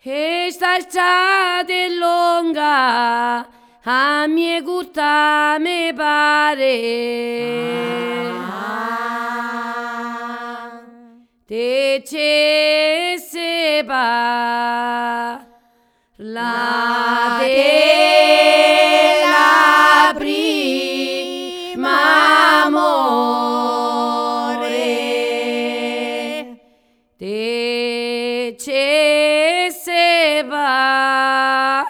Questa estate lunga a mie curta me pare te ce sepa la della prima amore te ce sepa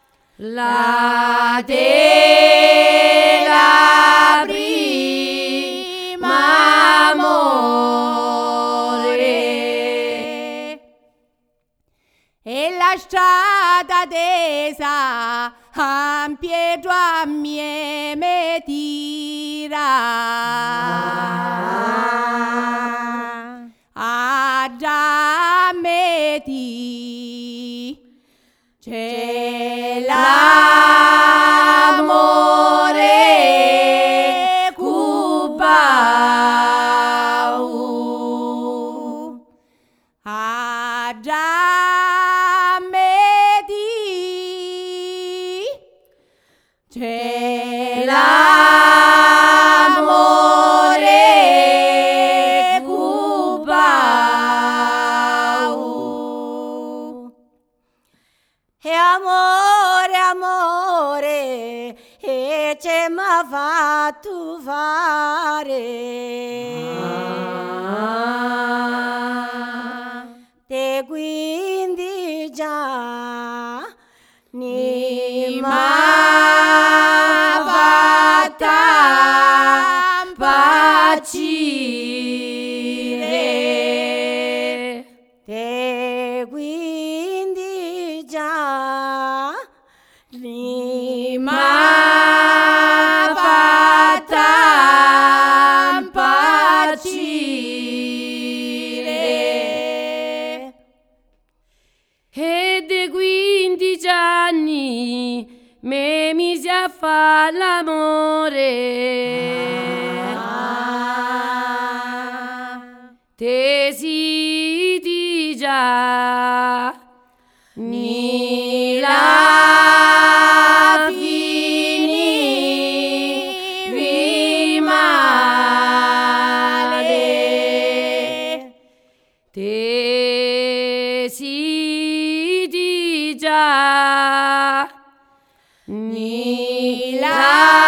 la della prima amore e la strada tesa ampie a mie me tira a già me ti c'è l'amore cubau a già me ti c'è l'amore cubau e amore e ce m'ha fatto fare te quindi già ni m'ha fatta impazzire te quindi già ni m'ha fatta impazzire e de 15 anni me misi a fa l'amore te si di già ni la finivi male te si di già ni la